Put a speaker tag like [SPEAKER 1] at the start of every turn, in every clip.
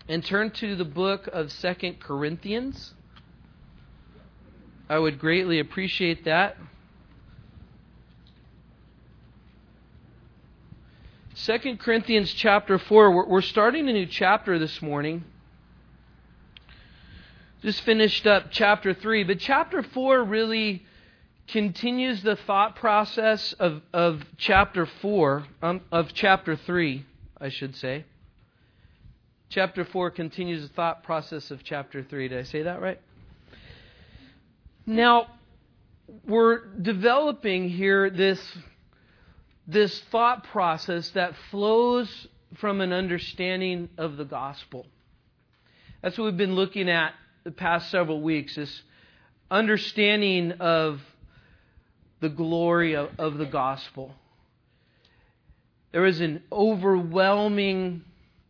[SPEAKER 1] and turn to the book of 2 Corinthians. I would greatly appreciate that. 2 Corinthians chapter 4. We're starting a new chapter this morning. Just finished up chapter 3. But chapter 4 really continues the thought process of chapter 4, of chapter 3, I should say. Chapter 4 continues the thought process of chapter 3. Did I say that right? Now, we're developing here this thought process that flows from an understanding of the gospel. That's what we've been looking at the past several weeks, this understanding of the glory of the gospel. There is an overwhelming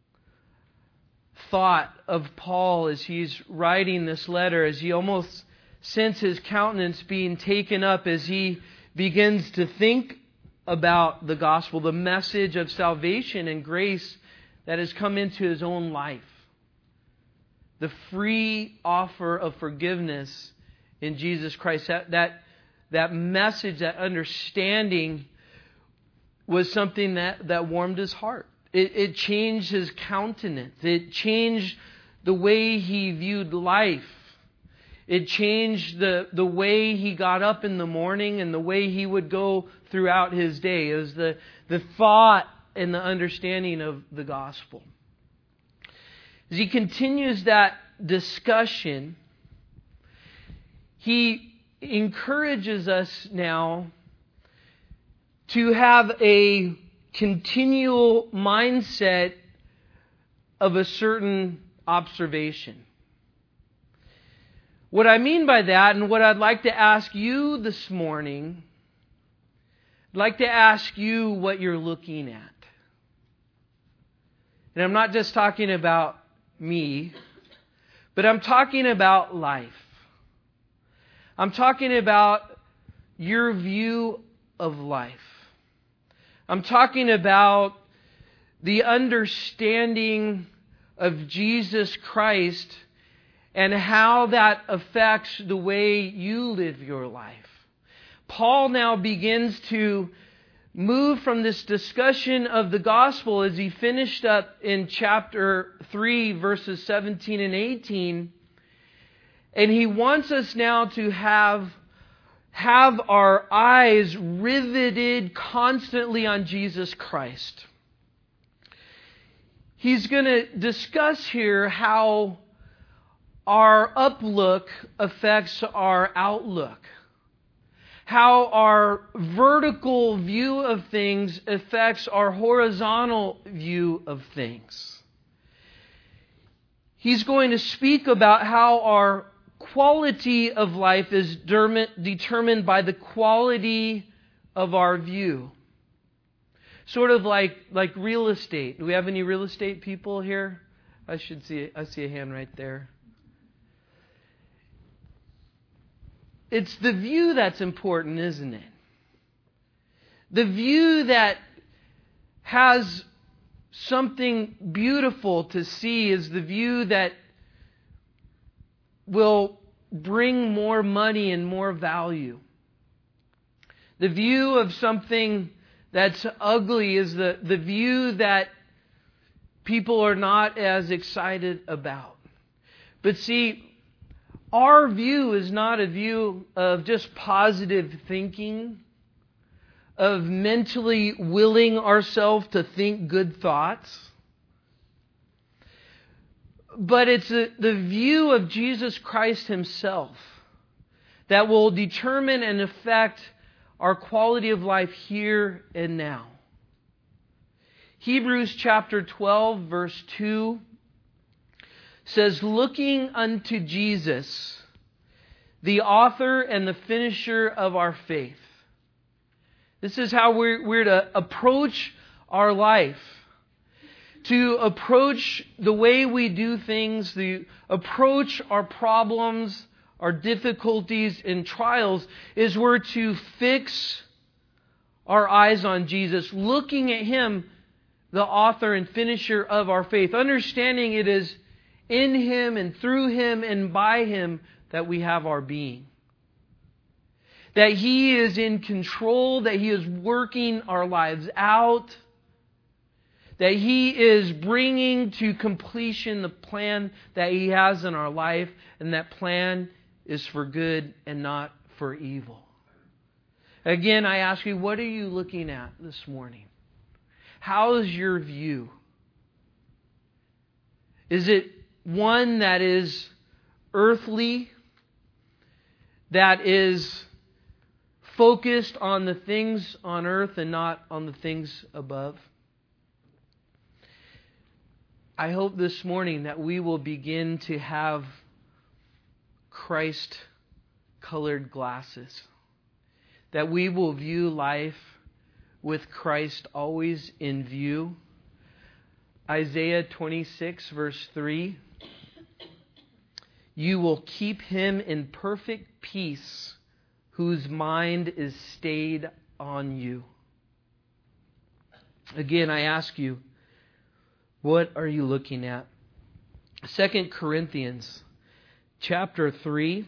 [SPEAKER 1] thought of Paul as he's writing this letter, as he almost senses his countenance being taken up as he begins to think about the gospel, the message of salvation and grace that has come into his own life. The free offer of forgiveness in Jesus Christ. That message, that understanding was something that warmed his heart. It changed his countenance. It changed the way he viewed life. It changed the way he got up in the morning and the way he would go throughout his day. It was the thought and the understanding of the gospel. As he continues that discussion, he encourages us now to have a continual mindset of a certain observation. What I mean by that, and what I'd like to ask you this morning, I'd like to ask you what you're looking at. And I'm not just talking about me, but I'm talking about life. I'm talking about your view of life. I'm talking about the understanding of Jesus Christ and how that affects the way you live your life. Paul now begins to move from this discussion of the gospel as he finished up in chapter 3, verses 17 and 18. And he wants us now to have our eyes riveted constantly on Jesus Christ. He's going to discuss here how our uplook affects our outlook. How our vertical view of things affects our horizontal view of things. He's going to speak about how our quality of life is determined by the quality of our view. Sort of like real estate. Do we have any real estate people here? I see a hand right there. It's the view that's important, isn't it? The view that has something beautiful to see is the view that will bring more money and more value. The view of something that's ugly is the view that people are not as excited about. But see, our view is not a view of just positive thinking, of mentally willing ourselves to think good thoughts. But it's the view of Jesus Christ Himself that will determine and affect our quality of life here and now. Hebrews chapter 12, verse 2 says, "Looking unto Jesus, the author and the finisher of our faith." This is how we're to approach our life. To approach the way we do things, to approach our problems, our difficulties and trials, is we're to fix our eyes on Jesus, looking at Him, the author and finisher of our faith, understanding it is in Him and through Him and by Him that we have our being. That He is in control, that He is working our lives out, that He is bringing to completion the plan that He has in our life, and that plan is for good and not for evil. Again, I ask you, what are you looking at this morning? How is your view? Is it one that is earthly, that is focused on the things on earth and not on the things above? I hope this morning that we will begin to have Christ-colored glasses. That we will view life with Christ always in view. Isaiah 26 verse 3. You will keep him in perfect peace, whose mind is stayed on you. Again, I ask you, what are you looking at? 2 Corinthians chapter 3.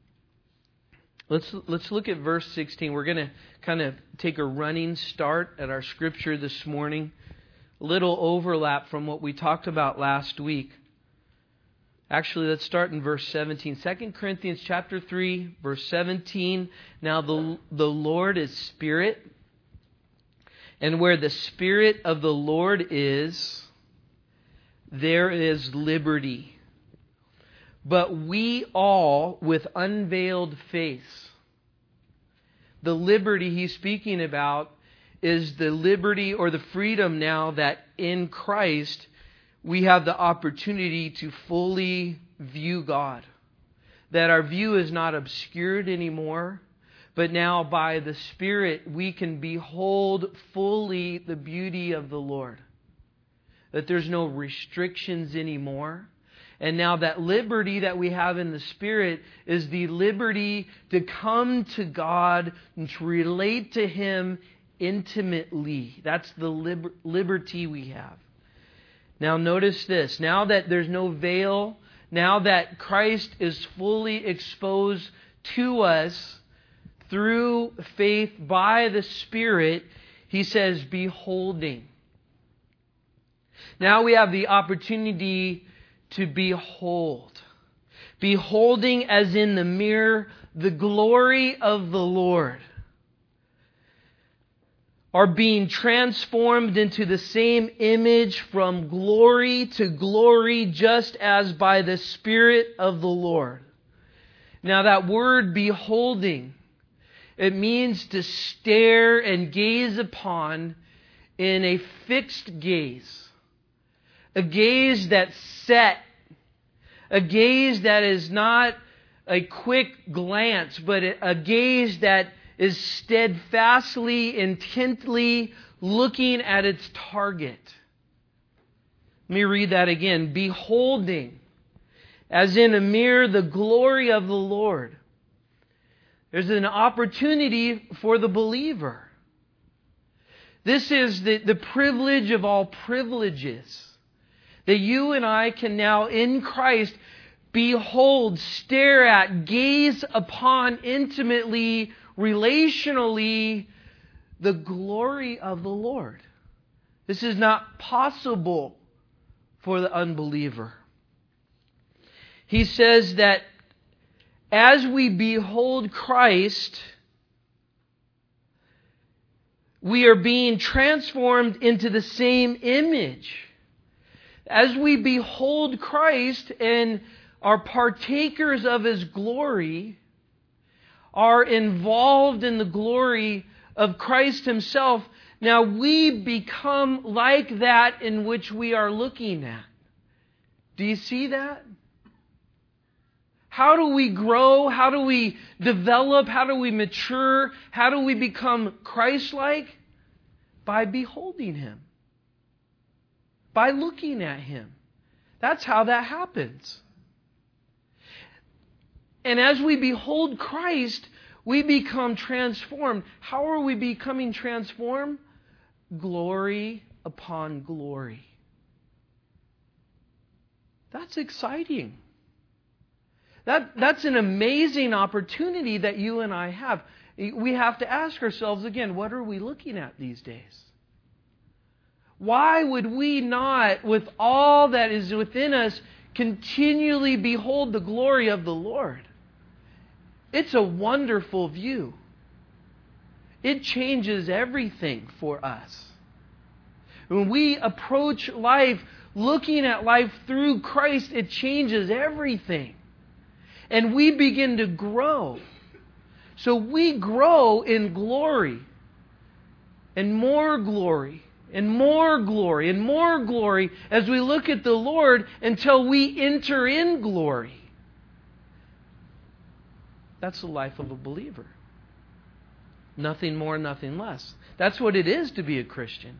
[SPEAKER 1] Let's look at verse 16. We're going to kind of take a running start at our scripture this morning. A little overlap from what we talked about last week. Actually, let's start in verse 17. 2 Corinthians chapter 3, verse 17. Now the Lord is Spirit, and where the Spirit of the Lord is, there is liberty. But we all, with unveiled face. The liberty he's speaking about is the liberty or the freedom now that in Christ we have the opportunity to fully view God. That our view is not obscured anymore, but now by the Spirit we can behold fully the beauty of the Lord. That there's no restrictions anymore. And now that liberty that we have in the Spirit is the liberty to come to God and to relate to Him intimately. That's the liberty we have. Now notice this. Now that there's no veil, now that Christ is fully exposed to us through faith by the Spirit, He says, beholding. Now we have the opportunity to behold. Beholding as in the mirror the glory of the Lord. Are being transformed into the same image from glory to glory, just as by the Spirit of the Lord. Now that word beholding, it means to stare and gaze upon in a fixed gaze. A gaze that's set. A gaze that is not a quick glance, but a gaze that is steadfastly, intently looking at its target. Let me read that again. Beholding, as in a mirror, the glory of the Lord. There's an opportunity for the believer. This is the privilege of all privileges. That you and I can now in Christ behold, stare at, gaze upon intimately, relationally, the glory of the Lord. This is not possible for the unbeliever. He says that as we behold Christ, we are being transformed into the same image. As we behold Christ and are partakers of His glory, are involved in the glory of Christ Himself, now we become like that in which we are looking at. Do you see that? How do we grow? How do we develop? How do we mature? How do we become Christ-like? By beholding Him. By looking at Him. That's how that happens. And as we behold Christ, we become transformed. How are we becoming transformed? Glory upon glory. That's exciting. That's an amazing opportunity that you and I have. We have to ask ourselves again, what are we looking at these days? Why would we not, with all that is within us, continually behold the glory of the Lord? It's a wonderful view. It changes everything for us. When we approach life, looking at life through Christ, it changes everything. And we begin to grow. So we grow in glory. And more glory. And more glory. And more glory as we look at the Lord until we enter in glory. That's the life of a believer. Nothing more, nothing less. That's what it is to be a Christian.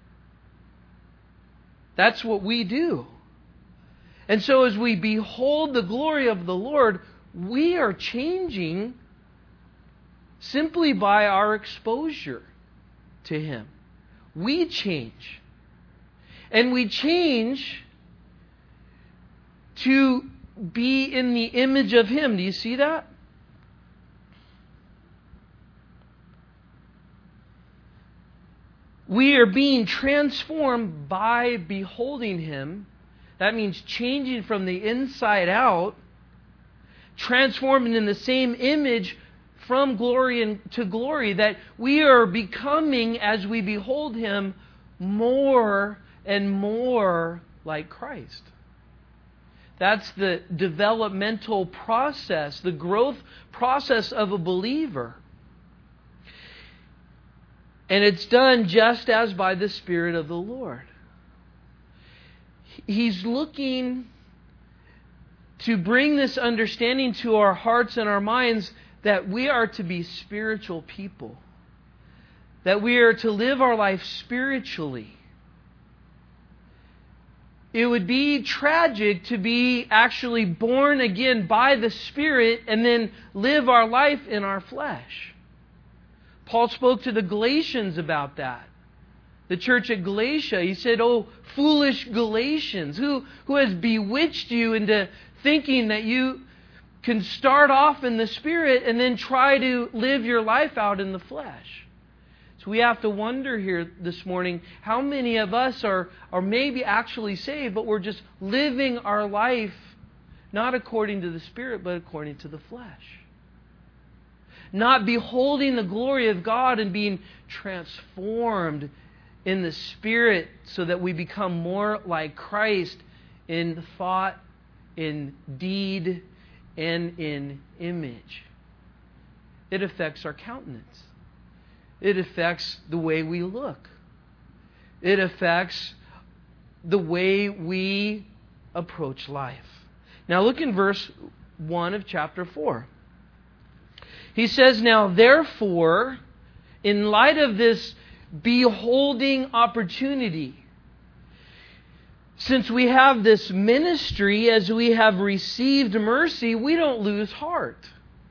[SPEAKER 1] That's what we do. And so as we behold the glory of the Lord, we are changing simply by our exposure to Him. We change. And we change to be in the image of Him. Do you see that? We are being transformed by beholding Him. That means changing from the inside out, transforming in the same image from glory to glory, that we are becoming, as we behold Him, more and more like Christ. That's the developmental process, the growth process of a believer. And it's done just as by the Spirit of the Lord. He's looking to bring this understanding to our hearts and our minds that we are to be spiritual people. That we are to live our life spiritually. It would be tragic to be actually born again by the Spirit and then live our life in our flesh. Paul spoke to the Galatians about that. The church at Galatia, he said, "Oh, foolish Galatians, who has bewitched you into thinking that you can start off in the Spirit and then try to live your life out in the flesh?" So we have to wonder here this morning, how many of us are maybe actually saved, but we're just living our life not according to the Spirit, but according to the flesh. Not beholding the glory of God and being transformed in the Spirit so that we become more like Christ in thought, in deed, and in image. It affects our countenance. It affects the way we look. It affects the way we approach life. Now look in verse 1 of chapter 4. He says, "Now therefore, in light of this beholding opportunity, since we have this ministry, as we have received mercy, we don't lose heart."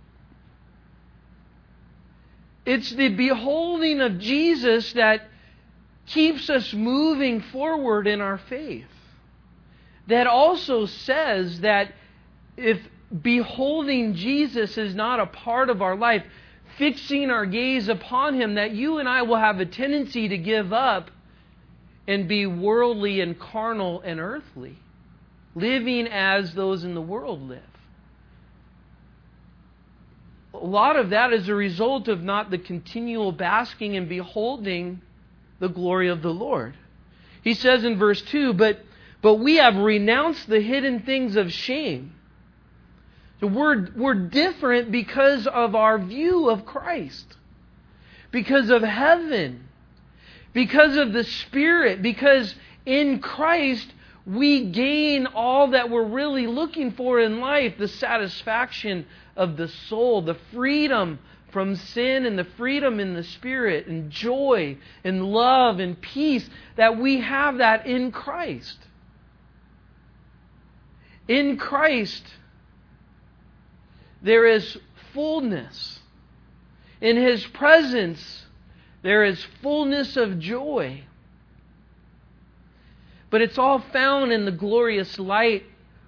[SPEAKER 1] It's the beholding of Jesus that keeps us moving forward in our faith. That also says that if beholding Jesus is not a part of our life, fixing our gaze upon Him, that you and I will have a tendency to give up and be worldly and carnal and earthly, living as those in the world live. A lot of that is a result of not the continual basking and beholding the glory of the Lord. He says in verse 2, but we have renounced the hidden things of shame. So we're different because of our view of Christ, because of heaven, because of the Spirit, because in Christ we gain all that we're really looking for in life, the satisfaction of the soul, the freedom from sin and the freedom in the Spirit and joy and love and peace, that we have that in Christ. In Christ, there is fullness. In His presence, there is fullness of joy. But it's all found in the glorious light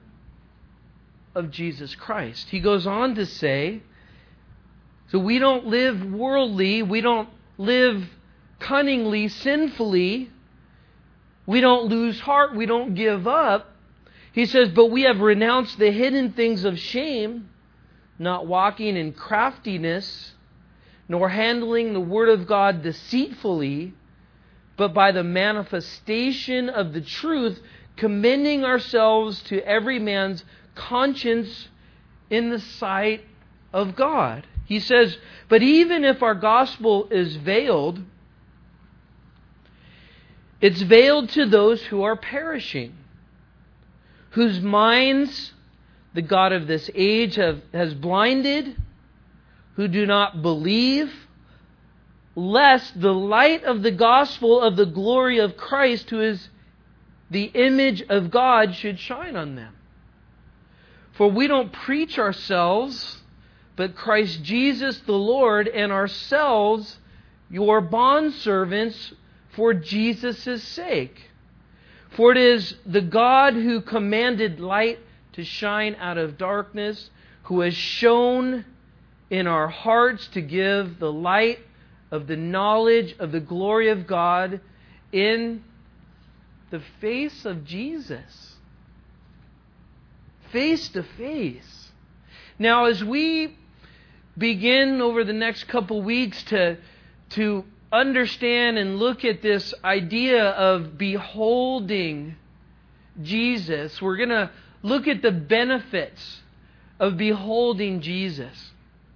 [SPEAKER 1] of Jesus Christ. He goes on to say, so we don't live worldly, we don't live cunningly, sinfully, we don't lose heart, we don't give up. He says, but we have renounced the hidden things of shame, not walking in craftiness, nor handling the Word of God deceitfully, but by the manifestation of the truth, commending ourselves to every man's conscience in the sight of God. He says, but even if our gospel is veiled, it's veiled to those who are perishing, whose minds the God of this age has blinded, who do not believe, lest the light of the gospel of the glory of Christ, who is the image of God, should shine on them. For we don't preach ourselves, but Christ Jesus the Lord, and ourselves your bondservants for Jesus' sake. For it is the God who commanded light to shine out of darkness, who has shone in our hearts to give the light of the knowledge of the glory of God in the face of Jesus. Face to face. Now, as we begin over the next couple weeks to understand and look at this idea of beholding Jesus, we're going to look at the benefits of beholding Jesus.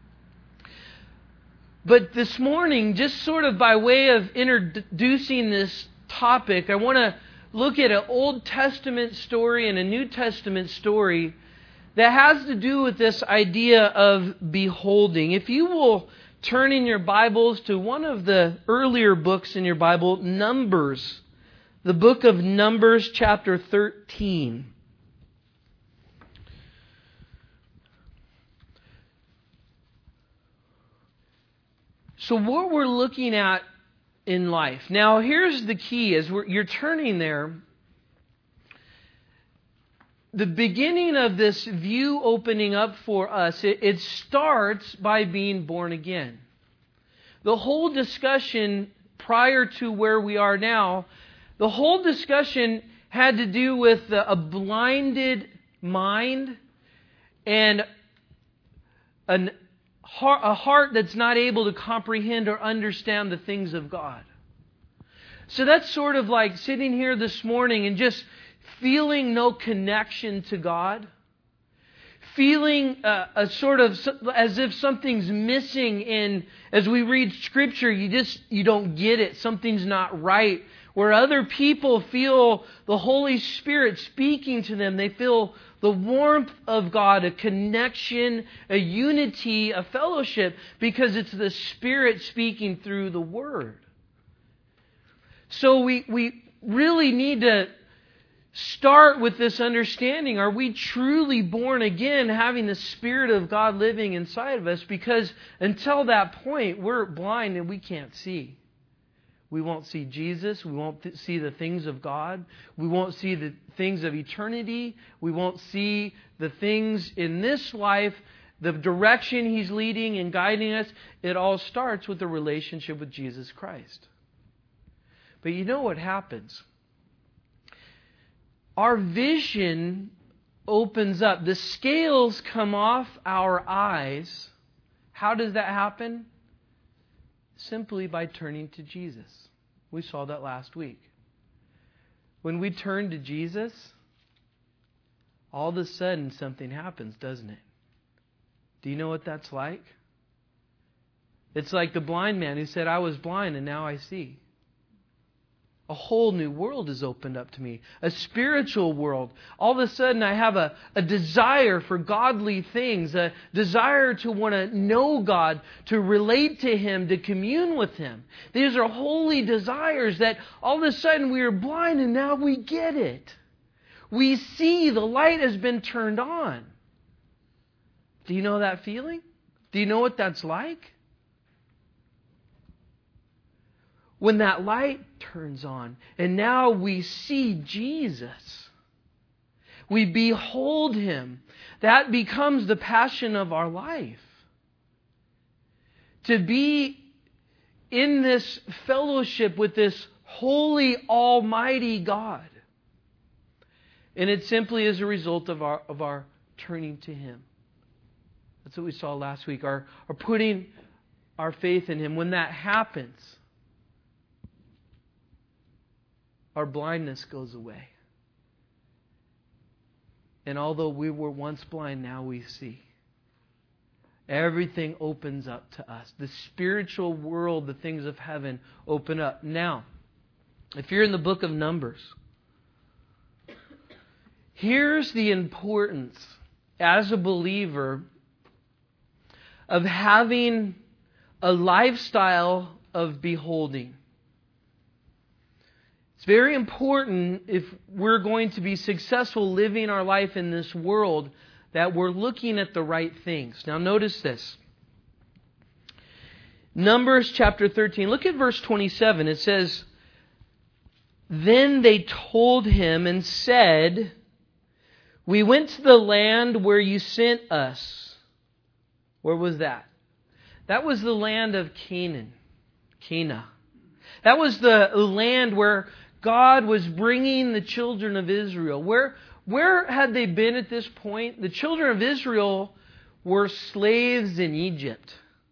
[SPEAKER 1] But this morning, just sort of by way of introducing this topic, I want to look at an Old Testament story and a New Testament story that has to do with this idea of beholding. If you will turn in your Bibles to one of the earlier books in your Bible, Numbers, the book of Numbers, chapter 13. So what we're looking at in life. Now, here's the key. As you're turning there, the beginning of this view opening up for us, it starts by being born again. The whole discussion prior to where we are now, the whole discussion had to do with a blinded mind and a heart that's not able to comprehend or understand the things of God. So that's sort of like sitting here this morning and just feeling no connection to God. Feeling a sort of as if something's missing in, as we read Scripture, you don't get it. Something's not right. Where other people feel the Holy Spirit speaking to them. They feel the warmth of God, a connection, a unity, a fellowship, because it's the Spirit speaking through the Word. So we really need to start with this understanding. Are we truly born again, having the Spirit of God living inside of us? Because until that point, we're blind and we can't see. We won't see Jesus. We won't see the things of God. We won't see the things of eternity. We won't see the things in this life, the direction He's leading and guiding us. It all starts with a relationship with Jesus Christ. But you know what happens? Our vision opens up. The scales come off our eyes. How does that happen? Simply by turning to Jesus. We saw that last week. When we turn to Jesus, all of a sudden something happens, doesn't it? Do you know what that's like? It's like the blind man who said, I was blind and now I see. A whole new world is opened up to me. A spiritual world. All of a sudden I have a desire for godly things. A desire to want to know God, to relate to Him, to commune with Him. These are holy desires that all of a sudden we are blind and now we get it. We see the light has been turned on. Do you know that feeling? Do you know what that's like? When that light turns on and now we see Jesus. We behold Him. That becomes the passion of our life. To be in this fellowship with this holy, almighty God. And it simply is a result of our turning to Him. That's what we saw last week. Our putting our faith in Him. When that happens, our blindness goes away. And although we were once blind, now we see. Everything opens up to us. The spiritual world, the things of heaven, open up. Now, if you're in the book of Numbers, here's the importance as a believer of having a lifestyle of beholding. It's very important if we're going to be successful living our life in this world that we're looking at the right things. Now notice this. Numbers chapter 13. Look at verse 27. It says, "Then they told him and said, 'We went to the land where you sent us.'" Where was that? That was the land of Canaan. Cana. That was the land where God was bringing the children of Israel. Where had they been at this point? The children of Israel were slaves in Egypt.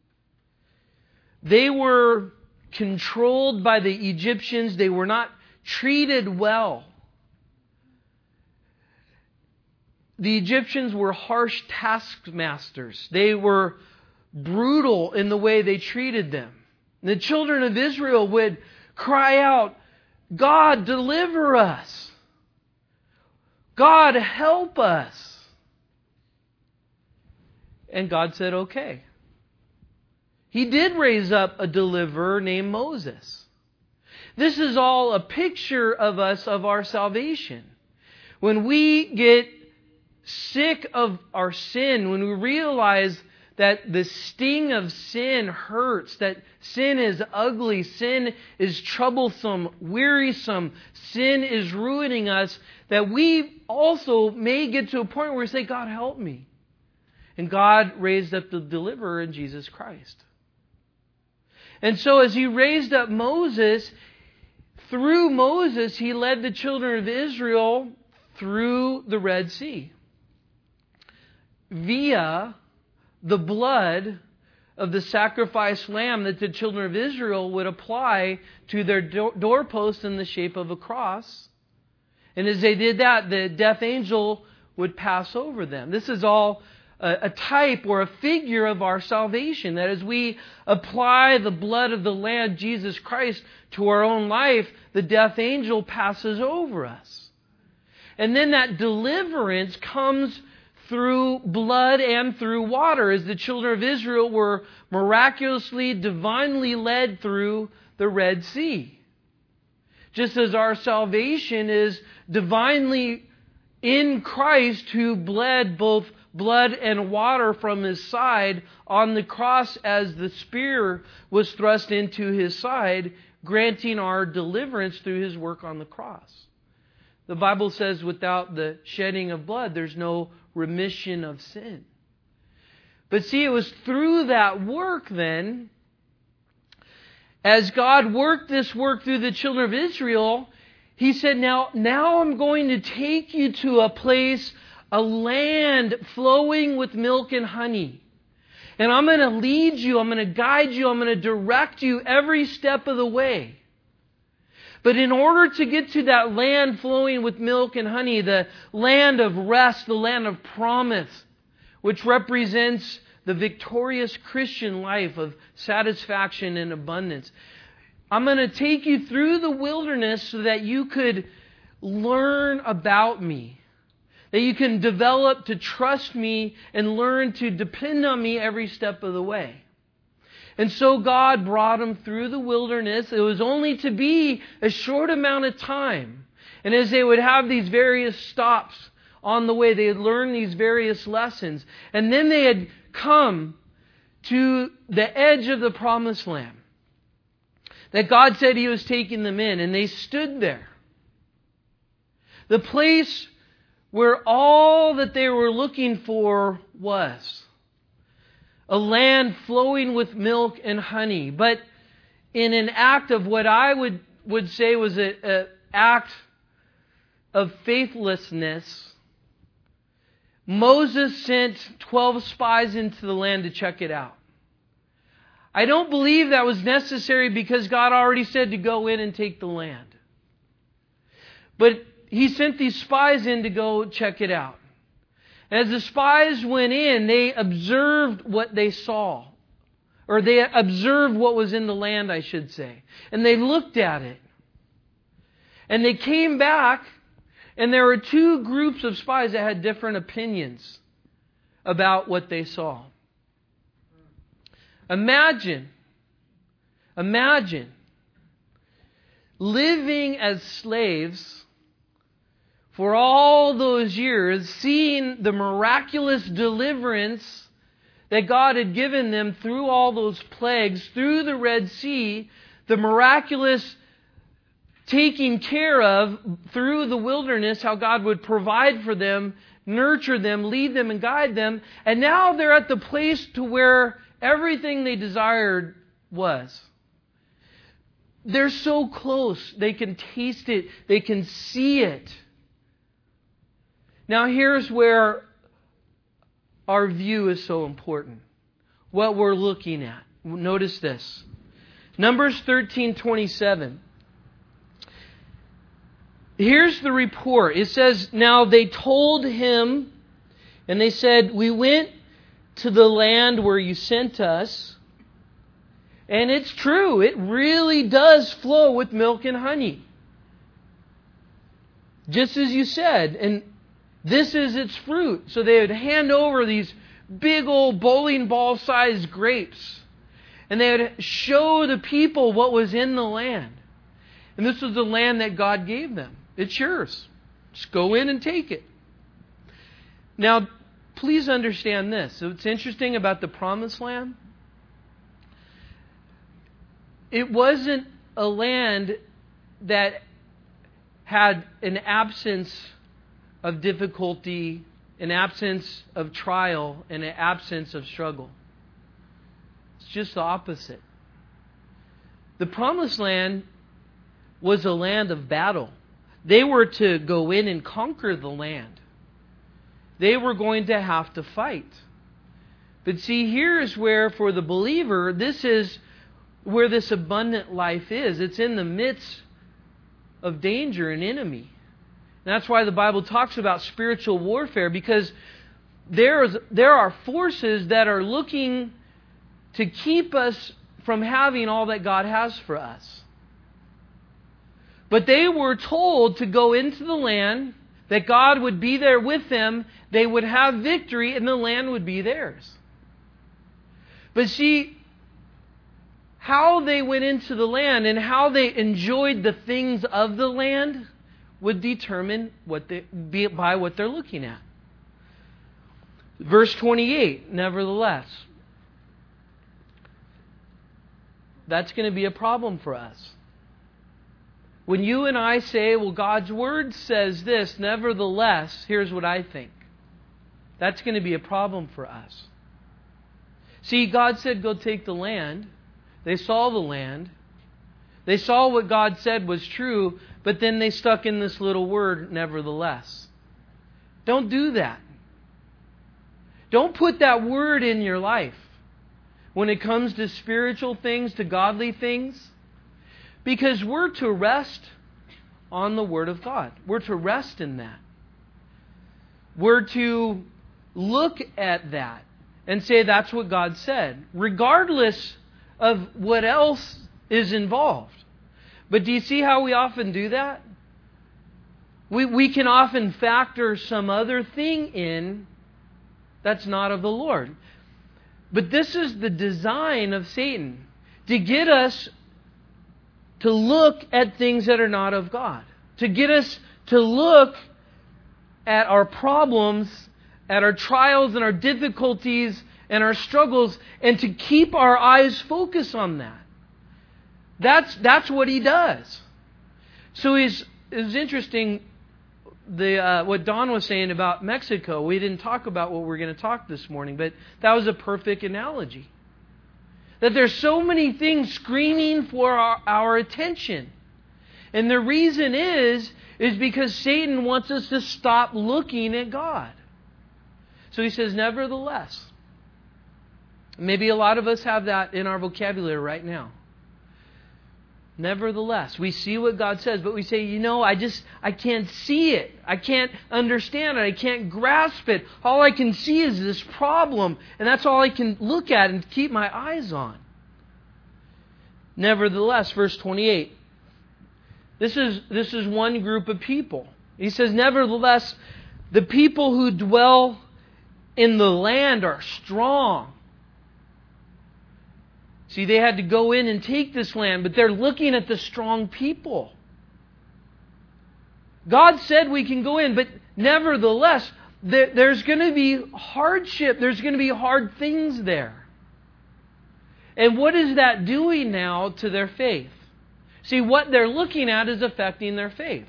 [SPEAKER 1] They were controlled by the Egyptians. They were not treated well. The Egyptians were harsh taskmasters. They were brutal in the way they treated them. The children of Israel would cry out, "God, deliver us. God, help us." And God said, okay. He did raise up a deliverer named Moses. This is all a picture of us, of our salvation. When we get sick of our sin, when we realize that the sting of sin hurts, that sin is ugly, sin is troublesome, wearisome, sin is ruining us, that we also may get to a point where we say, "God, help me." And God raised up the deliverer in Jesus Christ. And so as He raised up Moses, through Moses, He led the children of Israel through the Red Sea. Via the blood of the sacrificed lamb that the children of Israel would apply to their doorpost in the shape of a cross. And as they did that, the death angel would pass over them. This is all a type or a figure of our salvation. That as we apply the blood of the Lamb, Jesus Christ, to our own life, the death angel passes over us. And then that deliverance comes through blood and through water, as the children of Israel were miraculously, divinely led through the Red Sea. Just as our salvation is divinely in Christ, who bled both blood and water from His side on the cross as the spear was thrust into His side, granting our deliverance through His work on the cross. The Bible says without the shedding of blood, there's no remission of sin. But see, it was through that work then, as God worked this work through the children of Israel, He said, now I'm going to take you to a place, a land flowing with milk and honey. And I'm going to lead you, I'm going to guide you, I'm going to direct you every step of the way. But in order to get to that land flowing with milk and honey, the land of rest, the land of promise, which represents the victorious Christian life of satisfaction and abundance, I'm going to take you through the wilderness so that you could learn about me, that you can develop to trust me and learn to depend on me every step of the way. And so God brought them through the wilderness. It was only to be a short amount of time. And as they would have these various stops on the way, they had learned these various lessons. And then they had come to the edge of the promised land that God said He was taking them in. And they stood there. The place where all that they were looking for was. A land flowing with milk and honey. But in an act of what I would say was an act of faithlessness, Moses sent 12 spies into the land to check it out. I don't believe that was necessary because God already said to go in and take the land. But He sent these spies in to go check it out. As the spies went in, they observed what they saw. Or they observed what was in the land, I should say. And they looked at it. And they came back, and there were two groups of spies that had different opinions about what they saw. Imagine living as slaves for all those years, seeing the miraculous deliverance that God had given them through all those plagues, through the Red Sea, the miraculous taking care of through the wilderness, how God would provide for them, nurture them, lead them, and guide them. And now they're at the place to where everything they desired was. They're so close. They can taste it. They can see it. Now here's where our view is so important. What we're looking at. Notice this. Numbers 13:27. Here's the report. It says, now they told him, and they said, we went to the land where you sent us. And it's true. It really does flow with milk and honey. Just as you said. And this is its fruit. So they would hand over these big old bowling ball sized grapes. And they would show the people what was in the land. And this was the land that God gave them. It's yours. Just go in and take it. Now, please understand this. So what's interesting about the Promised Land, it wasn't a land that had an absence of difficulty, an absence of trial, and an absence of struggle. It's just the opposite. The Promised Land was a land of battle. They were to go in and conquer the land. They were going to have to fight. But see, here's where, for the believer, this is where this abundant life is. It's in the midst of danger and enemy. And that's why the Bible talks about spiritual warfare, because there are forces that are looking to keep us from having all that God has for us. But they were told to go into the land, that God would be there with them, they would have victory, and the land would be theirs. But see, how they went into the land and how they enjoyed the things of the land would determine by what they're looking at. Verse 28, nevertheless. That's going to be a problem for us. When you and I say, well, God's Word says this, nevertheless, here's what I think. That's going to be a problem for us. See, God said, go take the land. They saw the land. They saw what God said was true, but then they stuck in this little word, nevertheless. Don't do that. Don't put that word in your life when it comes to spiritual things, to godly things. Because we're to rest on the Word of God. We're to rest in that. We're to look at that and say that's what God said, regardless of what else is involved. But do you see how we often do that? We can often factor some other thing in that's not of the Lord. But this is the design of Satan, to get us to look at things that are not of God. To get us to look at our problems, at our trials and our difficulties and our struggles, and to keep our eyes focused on that. That's what he does. So it's interesting. what Don was saying about Mexico. We didn't talk about what we're going to talk this morning, but that was a perfect analogy. That there's so many things screaming for our attention. And the reason is because Satan wants us to stop looking at God. So he says, nevertheless. Maybe a lot of us have that in our vocabulary right now. Nevertheless, we see what God says, but we say, I can't see it. I can't understand it. I can't grasp it. All I can see is this problem, and that's all I can look at and keep my eyes on. Nevertheless, verse 28. This is one group of people. He says, nevertheless, the people who dwell in the land are strong. See, they had to go in and take this land, but they're looking at the strong people. God said we can go in, but nevertheless, there's going to be hardship. There's going to be hard things there. And what is that doing now to their faith? See, what they're looking at is affecting their faith.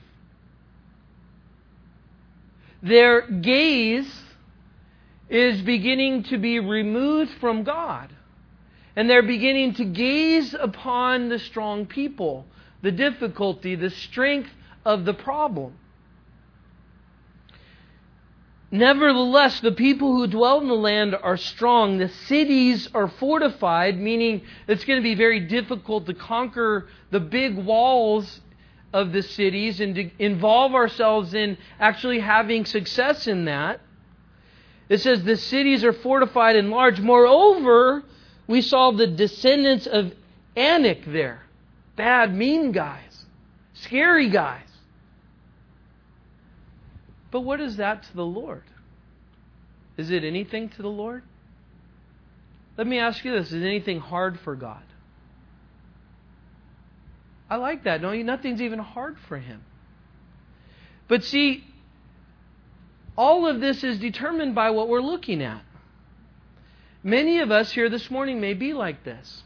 [SPEAKER 1] Their gaze is beginning to be removed from God. And they're beginning to gaze upon the strong people, the difficulty, the strength of the problem. Nevertheless, the people who dwell in the land are strong. The cities are fortified, meaning it's going to be very difficult to conquer the big walls of the cities and to involve ourselves in actually having success in that. It says the cities are fortified and large. Moreover, we saw the descendants of Anak there. Bad, mean guys. Scary guys. But what is that to the Lord? Is it anything to the Lord? Let me ask you this. Is anything hard for God? I like that. No, nothing's even hard for Him. But see, all of this is determined by what we're looking at. Many of us here this morning may be like this.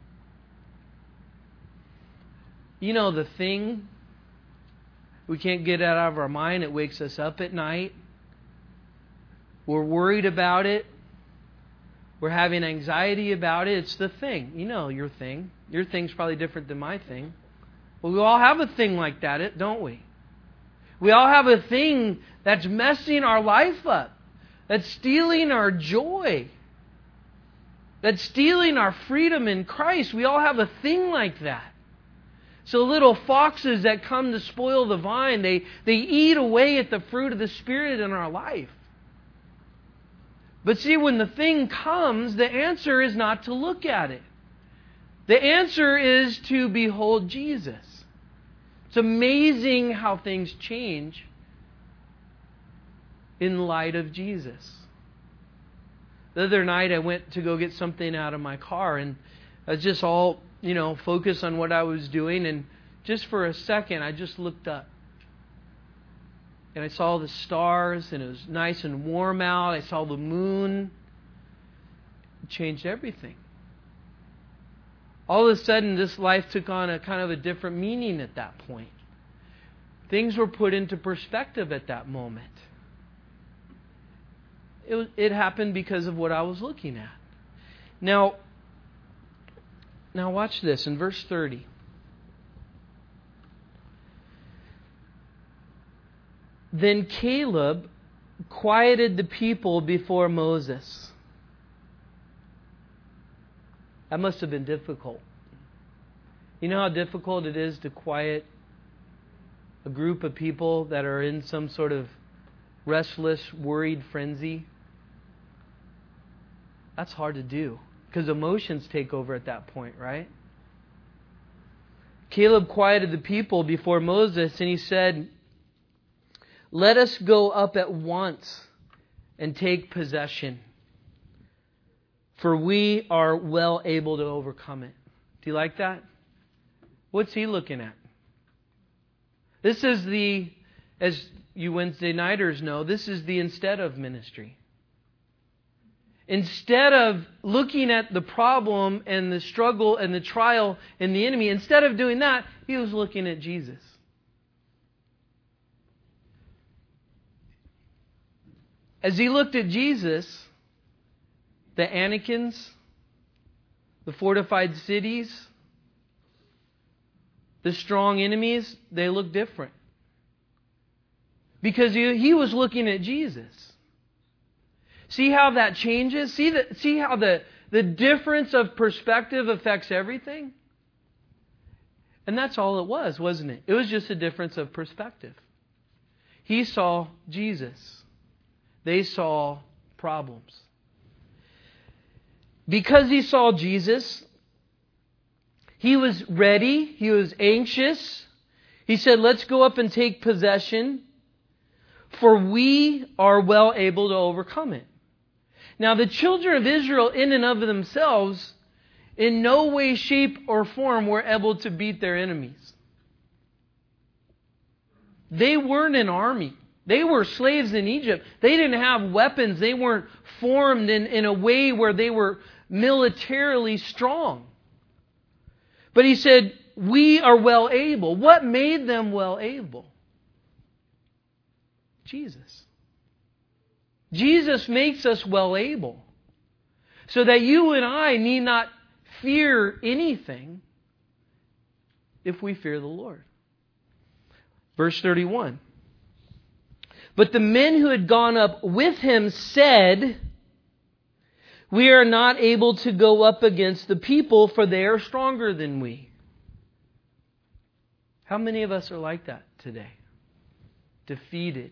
[SPEAKER 1] The thing we can't get it out of our mind. It wakes us up at night. We're worried about it. We're having anxiety about it. It's the thing. Your thing. Your thing's probably different than my thing. Well, we all have a thing like that, don't we? We all have a thing that's messing our life up. That's stealing our joy. That's stealing our freedom in Christ. We all have a thing like that. So little foxes that come to spoil the vine, they eat away at the fruit of the Spirit in our life. But see, when the thing comes, the answer is not to look at it. The answer is to behold Jesus. It's amazing how things change in light of Jesus. The other night I went to go get something out of my car, and I was just all focus on what I was doing, and just for a second I just looked up and I saw the stars, and it was nice and warm out. I saw the moon. It changed everything. All of a sudden this life took on a kind of a different meaning at that point. Things were put into perspective at that moment. It happened because of what I was looking at. Now watch this in verse 30. Then Caleb quieted the people before Moses. That must have been difficult. You know how difficult it is to quiet a group of people that are in some sort of restless, worried frenzy? That's hard to do. Because emotions take over at that point, right? Caleb quieted the people before Moses, and he said, "Let us go up at once and take possession, for we are well able to overcome it." Do you like that? What's he looking at? This is as you Wednesday nighters know, this is the instead of ministry. Instead of looking at the problem and the struggle and the trial and the enemy, instead of doing that, he was looking at Jesus. As he looked at Jesus, the Anakins, the fortified cities, the strong enemies, they looked different. Because he was looking at Jesus. See how that changes? See how the difference of perspective affects everything? And that's all it was, wasn't it? It was just a difference of perspective. He saw Jesus. They saw problems. Because he saw Jesus, he was ready. He was anxious. He said, let's go up and take possession, for we are well able to overcome it. Now, the children of Israel, in and of themselves, in no way, shape, or form were able to beat their enemies. They weren't an army. They were slaves in Egypt. They didn't have weapons. They weren't formed in a way where they were militarily strong. But he said, we are well able. What made them well able? Jesus. Jesus makes us well able. So that you and I need not fear anything if we fear the Lord. Verse 31. But the men who had gone up with him said, we are not able to go up against the people, for they are stronger than we. How many of us are like that today? Defeated.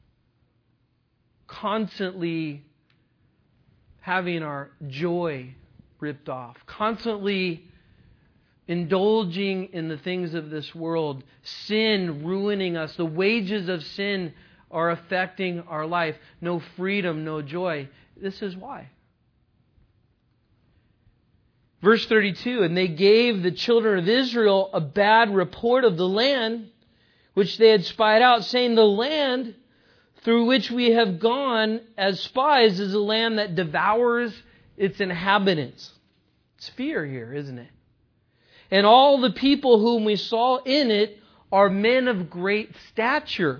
[SPEAKER 1] Constantly having our joy ripped off. Constantly indulging in the things of this world. Sin ruining us. The wages of sin are affecting our life. No freedom, no joy. This is why. Verse 32, and they gave the children of Israel a bad report of the land which they had spied out, saying, the land through which we have gone as spies is a land that devours its inhabitants. It's fear here, isn't it? And all the people whom we saw in it are men of great stature.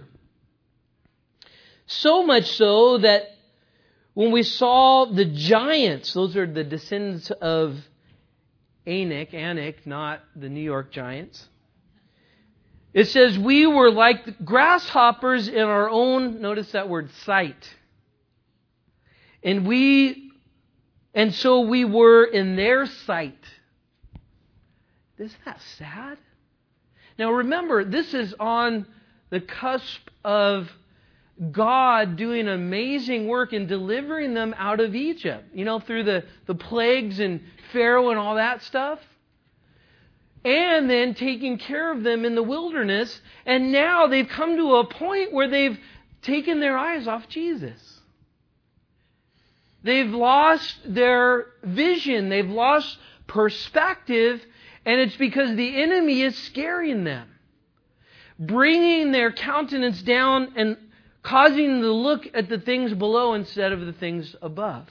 [SPEAKER 1] So much so that when we saw the giants, those are the descendants of Anak, not the New York Giants. It says, we were like grasshoppers in our own, notice that word, sight. And so we were in their sight. Isn't that sad? Now remember, this is on the cusp of God doing amazing work in delivering them out of Egypt. Through the plagues and Pharaoh and all that stuff. And then taking care of them in the wilderness. And now they've come to a point where they've taken their eyes off Jesus. They've lost their vision. They've lost perspective. And it's because the enemy is scaring them. Bringing their countenance down and causing them to look at the things below instead of the things above.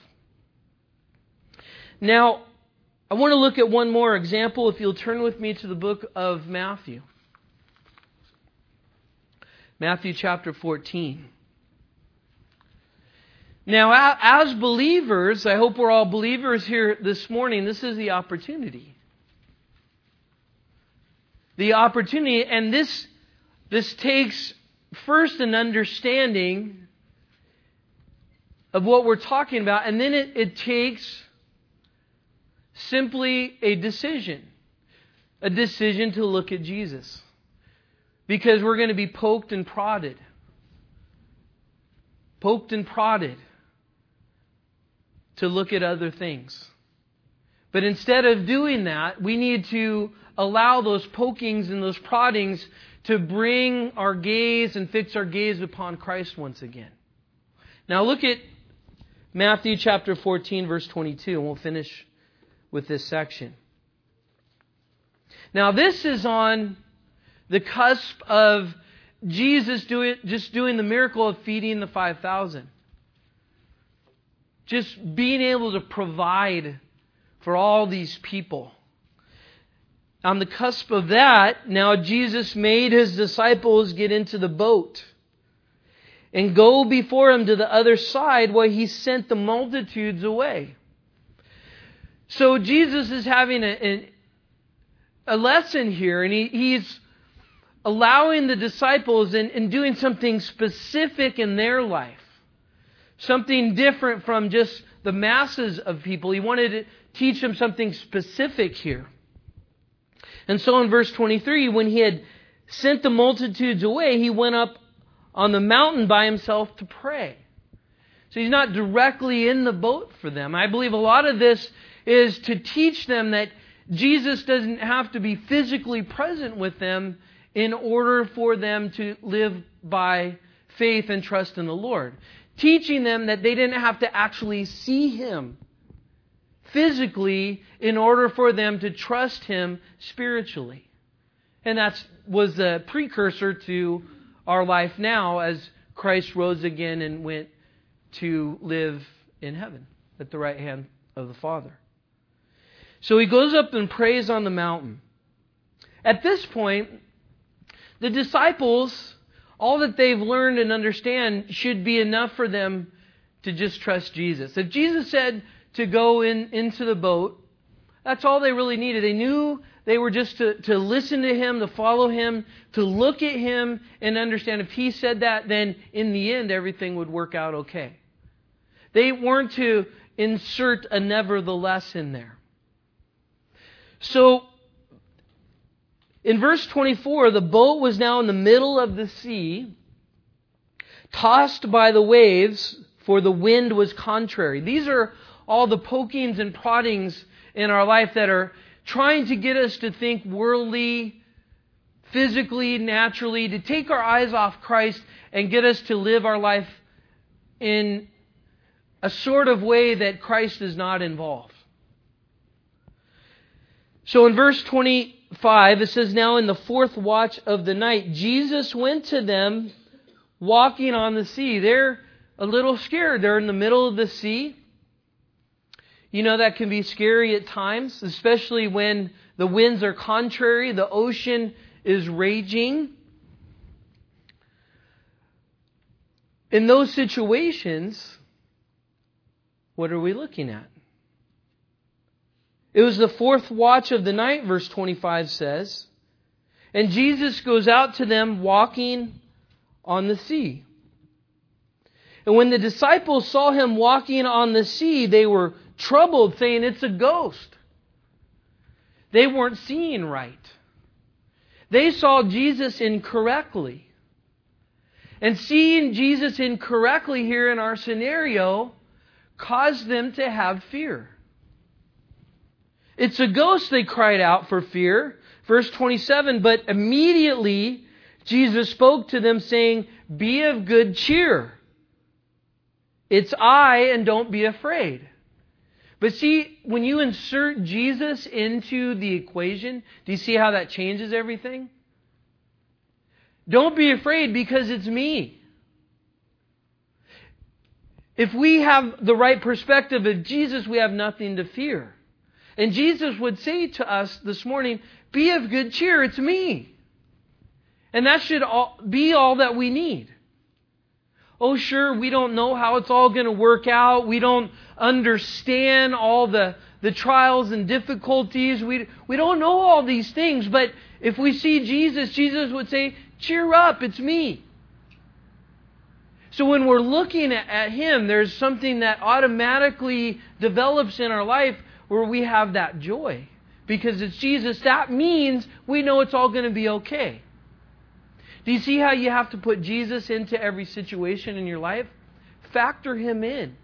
[SPEAKER 1] Now, I want to look at one more example. If you'll turn with me to the book of Matthew. Matthew chapter 14. Now, as believers, I hope we're all believers here this morning, this is the opportunity. The opportunity, and this takes first an understanding of what we're talking about, and then it takes simply a decision to look at Jesus. Because we're going to be poked and prodded to look at other things. But instead of doing that, we need to allow those pokings and those proddings to bring our gaze and fix our gaze upon Christ once again. Now look at Matthew chapter 14, verse 22, and we'll finish with this section. Now this is on the cusp of Jesus doing the miracle of feeding the 5,000. Just being able to provide for all these people. On the cusp of that, now Jesus made His disciples get into the boat. and go before him to the other side while he sent the multitudes away. So Jesus is having a lesson here, and he's allowing the disciples and doing something specific in their life. Something different from just the masses of people. He wanted to teach them something specific here. And so in verse 23, when he had sent the multitudes away, he went up on the mountain by himself to pray. So he's not directly in the boat for them. I believe a lot of this is to teach them that Jesus doesn't have to be physically present with them in order for them to live by faith and trust in the Lord. Teaching them that they didn't have to actually see Him physically in order for them to trust Him spiritually. And that was a precursor to our life now as Christ rose again and went to live in heaven at the right hand of the Father. So He goes up and prays on the mountain. At this point, the disciples, all that they've learned and understand should be enough for them to just trust Jesus. If Jesus said to go into the boat, that's all they really needed. They knew they were just to listen to Him, to follow Him, to look at Him and understand if He said that, then in the end everything would work out okay. They weren't to insert a nevertheless in there. So, in verse 24, the boat was now in the middle of the sea, tossed by the waves, for the wind was contrary. These are all the pokings and proddings in our life that are trying to get us to think worldly, physically, naturally, to take our eyes off Christ and get us to live our life in a sort of way that Christ is not involved. So in verse 25, it says, now in the fourth watch of the night, Jesus went to them walking on the sea. They're a little scared. They're in the middle of the sea. You know, that can be scary at times, especially when the winds are contrary, the ocean is raging. In those situations, what are we looking at? It was the fourth watch of the night, verse 25 says. And Jesus goes out to them walking on the sea. And when the disciples saw Him walking on the sea, they were troubled, saying, it's a ghost. They weren't seeing right. They saw Jesus incorrectly. And seeing Jesus incorrectly here in our scenario caused them to have fear. It's a ghost, they cried out for fear. Verse 27, but immediately Jesus spoke to them saying, be of good cheer. It's I, and don't be afraid. But see, when you insert Jesus into the equation, do you see how that changes everything? Don't be afraid because it's me. If we have the right perspective of Jesus, we have nothing to fear. And Jesus would say to us this morning, be of good cheer, it's me. And that should be all that we need. Oh, sure, we don't know how it's all going to work out. We don't understand all the trials and difficulties. We don't know all these things. But if we see Jesus, Jesus would say, cheer up, it's me. So when we're looking at Him, there's something that automatically develops in our life where we have that joy. Because it's Jesus. That means we know it's all going to be okay. Do you see how you have to put Jesus into every situation in your life? Factor Him in.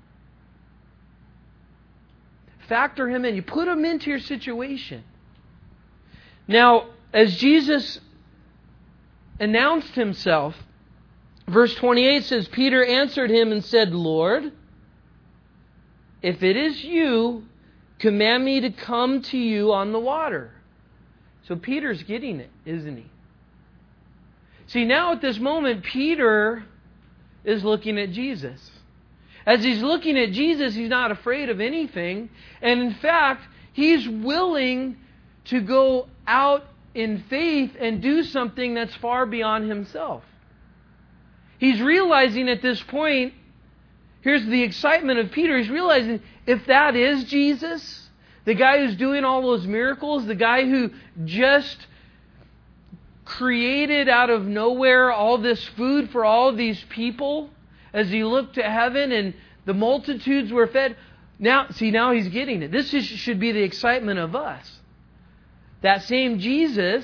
[SPEAKER 1] Factor Him in. You put Him into your situation. Now, as Jesus announced Himself, verse 28 says, Peter answered Him and said, Lord, if it is You, command me to come to You on the water. So Peter's getting it, isn't he? See, now at this moment, Peter is looking at Jesus. As he's looking at Jesus, he's not afraid of anything. And in fact, he's willing to go out in faith and do something that's far beyond himself. He's realizing at this point, here's the excitement of Peter. He's realizing, if that is Jesus, the guy who's doing all those miracles, the guy who just created out of nowhere all this food for all these people, as he looked to heaven and the multitudes were fed. Now he's getting it. This should be the excitement of us. That same Jesus,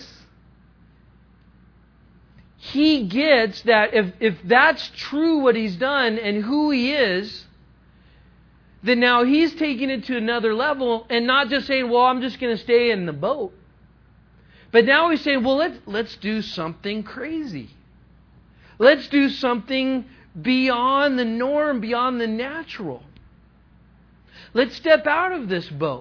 [SPEAKER 1] He gets that if that's true what He's done and who He is, then now He's taking it to another level and not just saying, well, I'm just going to stay in the boat. But now He's saying, well, let's do something crazy. Let's do something beyond the norm, beyond the natural. Let's step out of this boat.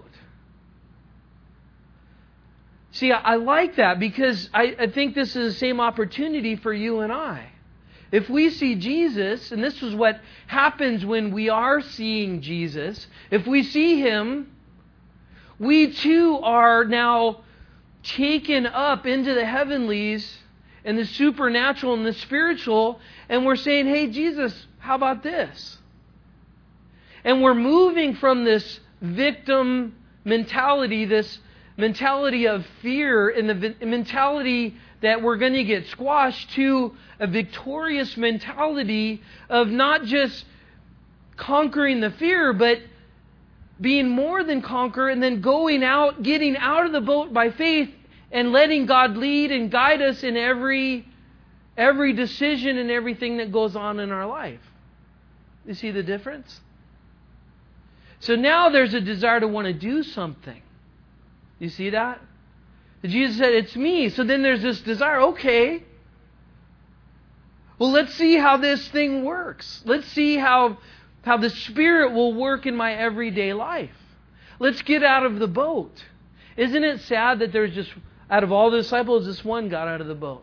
[SPEAKER 1] See, I like that because I think this is the same opportunity for you and I. If we see Jesus, and this is what happens when we are seeing Jesus, if we see Him, we too are now taken up into the heavenlies and the supernatural and the spiritual, and we're saying, hey, Jesus, how about this? And we're moving from this victim mentality, this mentality of fear and the mentality that we're going to get squashed, to a victorious mentality of not just conquering the fear, but being more than conqueror, and then going out, getting out of the boat by faith and letting God lead and guide us in every decision and everything that goes on in our life. You see the difference? So now there's a desire to want to do something. You see that? Jesus said, it's me. So then there's this desire, okay, well, let's see how this thing works. Let's see how the Spirit will work in my everyday life. Let's get out of the boat. Isn't it sad that there's just, out of all the disciples, just one got out of the boat?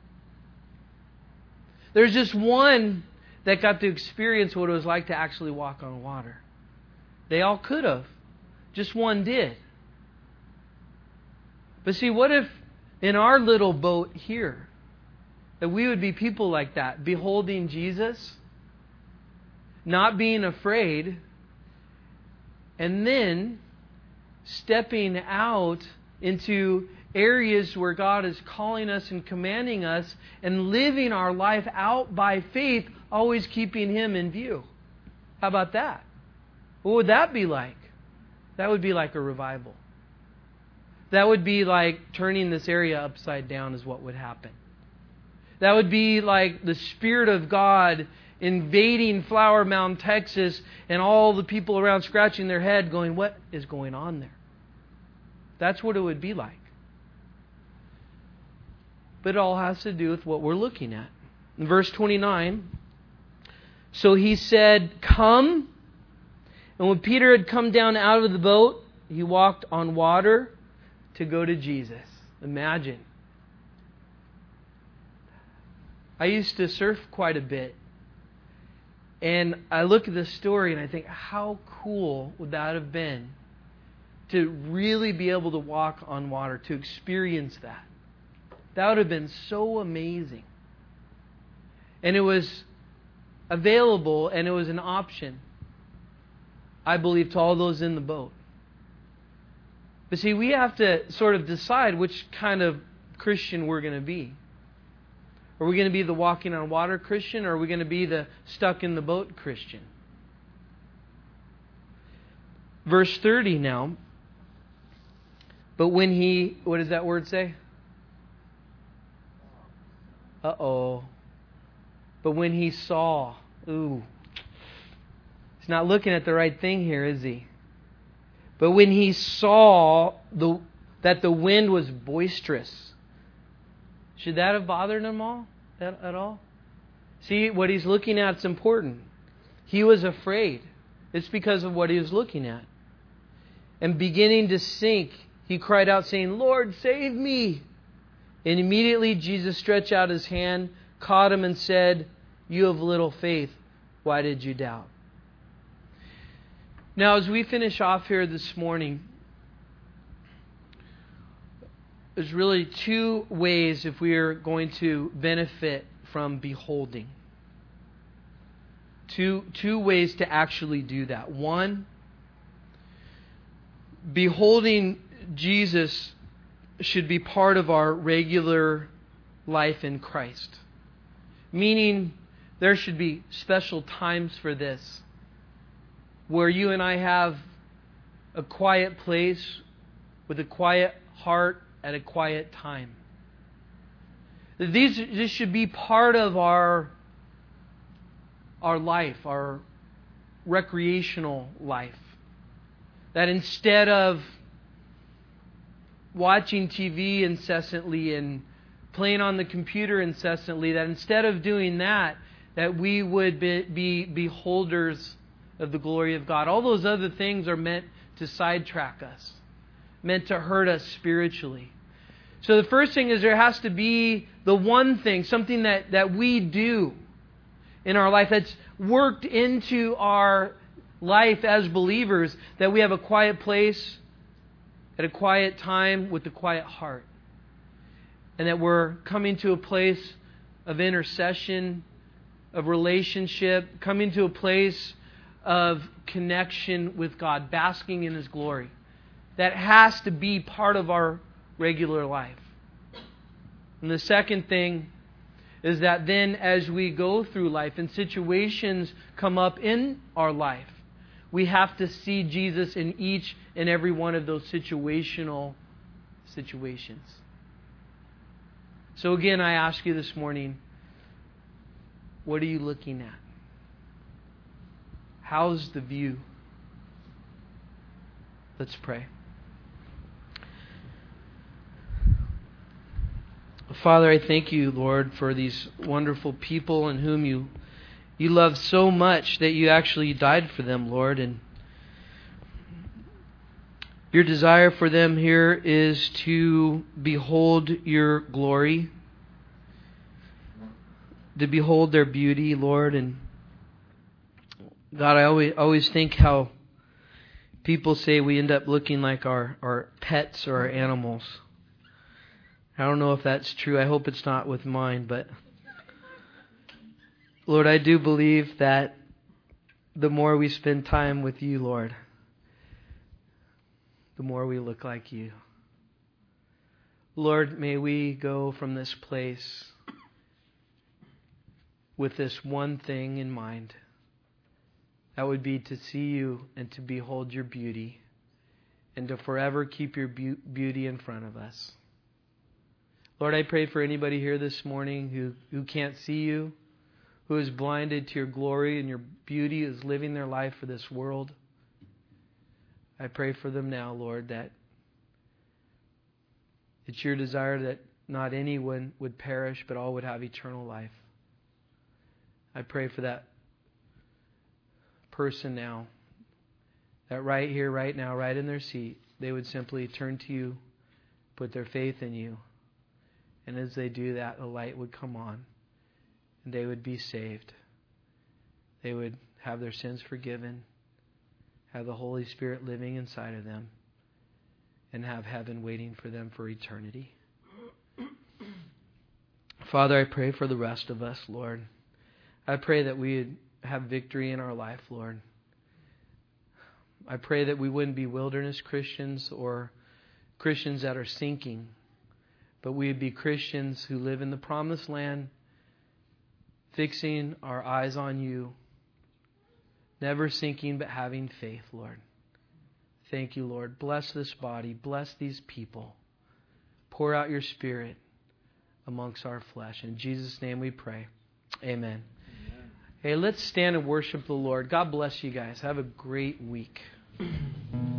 [SPEAKER 1] There's just one that got to experience what it was like to actually walk on water. They all could have. Just one did. But see, what if in our little boat here, that we would be people like that, beholding Jesus, not being afraid, and then stepping out into areas where God is calling us and commanding us, and living our life out by faith, always keeping Him in view. How about that? What would that be like? That would be like a revival. That would be like turning this area upside down is what would happen. That would be like the Spirit of God invading Flower Mound, Texas, and all the people around scratching their head going, what is going on there? That's what it would be like. But it all has to do with what we're looking at. In verse 29, so He said, come. And when Peter had come down out of the boat, he walked on water to go to Jesus. Imagine. I used to surf quite a bit. And I look at this story and I think, how cool would that have been to really be able to walk on water, to experience that? That would have been so amazing. And it was available and it was an option, I believe, to all those in the boat. But see, we have to sort of decide which kind of Christian we're going to be. Are we going to be the walking on water Christian, or are we going to be the stuck in the boat Christian? Verse 30 now. But when He, what does that word say? Uh-oh. But when He saw, ooh. He's not looking at the right thing here, is he? But when He saw that the wind was boisterous, should that have bothered Him at all? See, what He's looking at is important. He was afraid. It's because of what He was looking at. And beginning to sink, he cried out, saying, Lord, save me. And immediately Jesus stretched out His hand, caught him, and said, you have little faith. Why did you doubt? Now, as we finish off here this morning, there's really two ways if we are going to benefit from beholding. two ways to actually do that. One, beholding Jesus should be part of our regular life in Christ. Meaning, there should be special times for this, where you and I have a quiet place with a quiet heart at a quiet time. This should be part of our life, our recreational life. That instead of watching TV incessantly and playing on the computer incessantly, that instead of doing that we would be beholders of the glory of God. All those other things are meant to sidetrack us, meant to hurt us spiritually. So the first thing is there has to be the one thing, something that we do in our life that's worked into our life as believers, that we have a quiet place at a quiet time with a quiet heart. And that we're coming to a place of intercession, of relationship, coming to a place of connection with God, basking in His glory. That has to be part of our regular life. And the second thing is that then as we go through life and situations come up in our life, we have to see Jesus in each and every one of those situational situations. So again, I ask you this morning, what are you looking at? How's the view? Let's pray. Father, I thank you, Lord, for these wonderful people in whom you love so much that you actually died for them, Lord. And your desire for them here is to behold your glory, to behold their beauty, Lord. And God, I always think how people say we end up looking like our pets or our animals. I don't know if that's true. I hope it's not with mine, but Lord, I do believe that the more we spend time with you, Lord, the more we look like you. Lord, may we go from this place with this one thing in mind. That would be to see you and to behold your beauty and to forever keep your beauty in front of us. Lord, I pray for anybody here this morning who can't see you, who is blinded to your glory and your beauty, is living their life for this world. I pray for them now, Lord, that it's your desire that not anyone would perish, but all would have eternal life. I pray for that person now, that right here, right now, right in their seat, they would simply turn to you, put their faith in you. And as they do that, the light would come on and they would be saved. They would have their sins forgiven, have the Holy Spirit living inside of them, and have heaven waiting for them for eternity. Father, I pray for the rest of us, Lord. I pray that we would have victory in our life, Lord. I pray that we wouldn't be wilderness Christians or Christians that are sinking, but we would be Christians who live in the promised land, fixing our eyes on you, never sinking but having faith, Lord. Thank you, Lord. Bless this body. Bless these people. Pour out your Spirit amongst our flesh. In Jesus' name we pray. Amen. Hey, let's stand and worship the Lord. God bless you guys. Have a great week.